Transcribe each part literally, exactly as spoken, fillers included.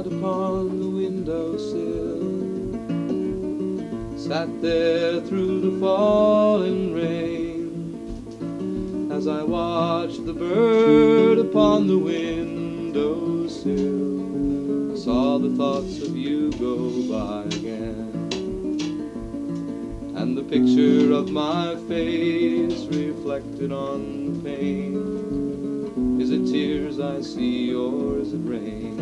sat upon the windowsill, sat there through the falling rain, as I watched the bird upon the windowsill. I saw the thoughts of you go by again, and the picture of my face reflected on the pane. Is it tears I see, or is it rain?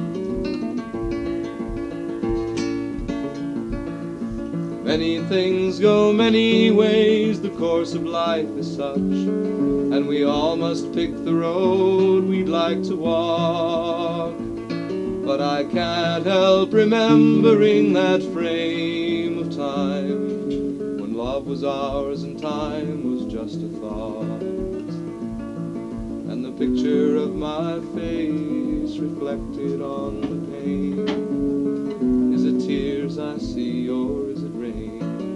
Many things go many ways, the course of life is such, and we all must pick the road we'd like to walk. But I can't help remembering that frame of time, when love was ours and time was just a thought, and the picture of my face reflected on the pane. Is it tears I see, or is it rain?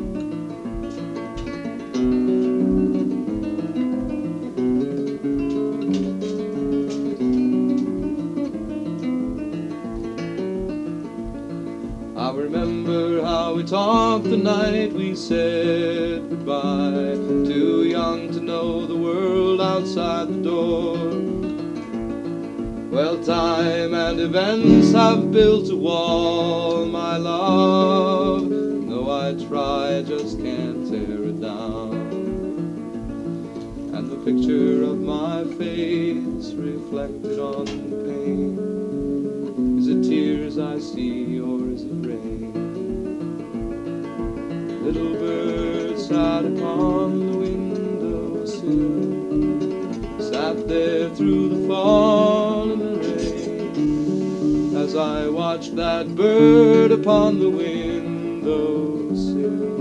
I remember how we talked the night we said goodbye, too young to know the world outside the door. Well, time and events have built a wall, my love. Though I try, I just can't tear it down. And the picture of my face reflected on the pane. Is it tears I see, or is it rain? Little bird sat upon the windowsill, sat there through the fall and the rain, as I watched that bird upon the windowsill.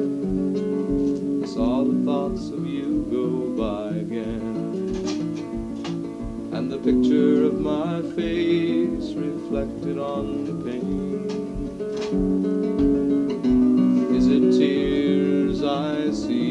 I saw the thoughts of you go by again, and the picture of my face reflected on the pane. Is it tears I see,